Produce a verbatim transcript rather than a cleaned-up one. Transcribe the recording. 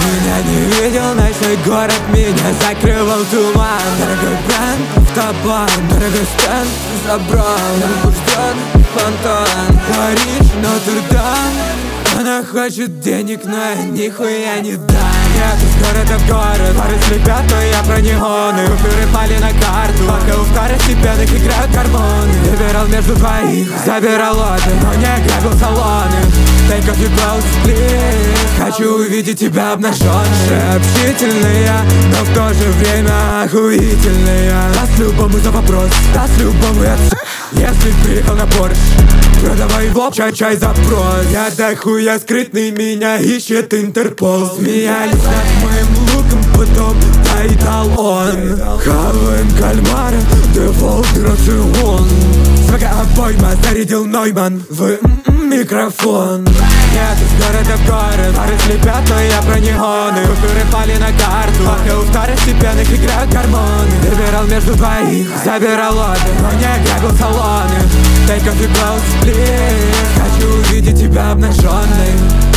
меня не видел, ночной город меня закрывал туман. Дорогой бренд, автобан, дорогой стенд забрал. Возбужден фонтан, Париж, Нотр-Дам. Она хочет денег, но я нихуя не дам. Нет, из города в город, пары слепят, но я про неоны. Купюры пали на карту, пока у второстепенных играют гормоны. Выбирал между двоих, забирал лоты, но не грабил салоны. Take off your clothes, please. Хочу увидеть тебя обнаженной. Общительная, но в то же время охуительная. Даст любому за вопрос, даст любому я. Если приехал на Порш, продавай в лоб, чай-чай запрос. Я до хуя скрытный, меня ищет Интерпол. Смеялись над моим луком, потом доедал он. Хаваем кальмара, дефолт рацион. Свага обойма, зарядил Нойман в микрофон. Нет, из города в город, пары слепят, но я про неоны. Купюры пали на карту, пока у второстепенных играют гормоны. Выбирал между двоих, забирал лоты, но не грабил салоны. Take off your clothes, please. Хочу увидеть тебя обнаженной.